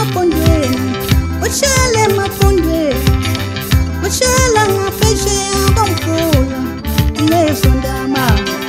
emapondweni, ushayela emapondweni, ushayela ngaphesheya komfula leso ndaba.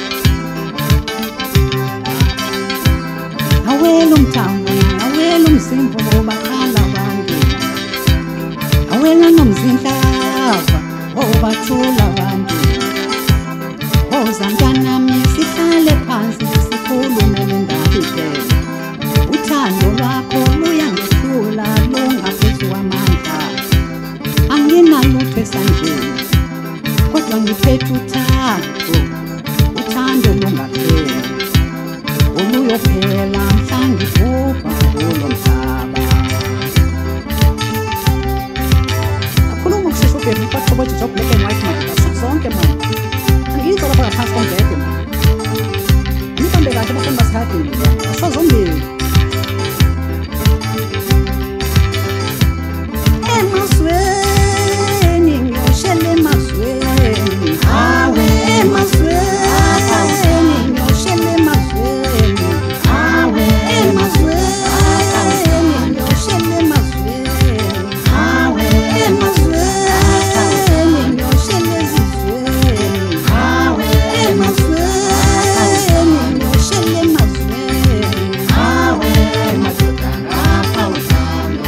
Awela umthambo, awela umzimba obakhala abantu, awela nomzinhlava obathula abantu. Woza mntanami sihlale phansi sikhulume lendaba ivele. Uthando lwakho luyangehlula lungaphezu kwamandla. Anginalutho esandleni kodwa ngiphethe uthando, uthando lungapheli oluyophela mhla ngibhubha kulo mhlaba. Akhuluma ukushesha ubheka ifatho nje black and white manje zonke manje. Angizwa lapha ngaphansi kombhede manje. Ngihambe kahle bafuna basihadile. Asazombili. Emazweni ngiyoshela emazweni. Hawe emazweni ngiyoshela emazweni. Hawe emazweni ngiyoshela emazweni. Hawe emazweni ngiyoshela ezizweni. Hawe emazweni ngiyoshela emazweni. Hawe madoda ngapha uthando.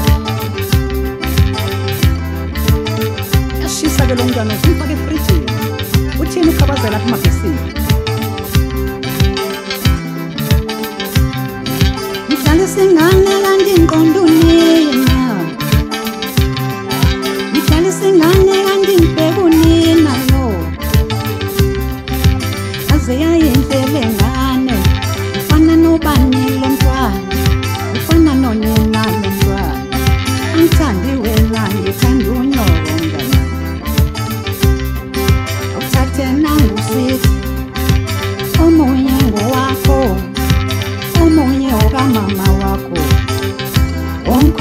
Yashisa ke lo mntwana simfake efrijini. Uthini ukhabazela apha emabhesini? Ngihlale singane kanti ngiqonda unina. Ngihlale singane kanti ngibheka unina lo. Aze yayindlela engane, ufana nobani lo mntwana, ufana nonina lo mntwana. Angithandi wena ngithanda unyoko mngani. Awuthathe nangusithi omunye ngowakho, omunye okamama wakho,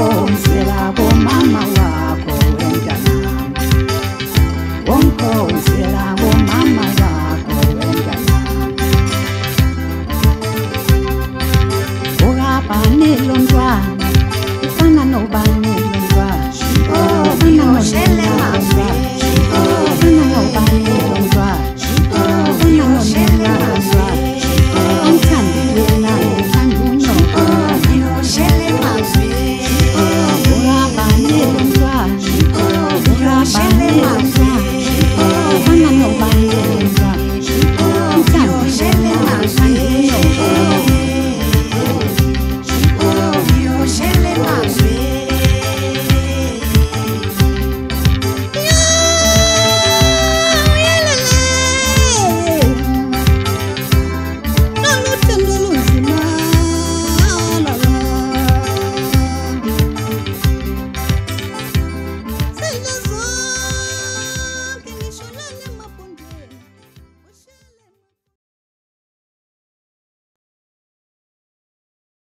wonkhonzela komama wakho wentana, wonkhonzela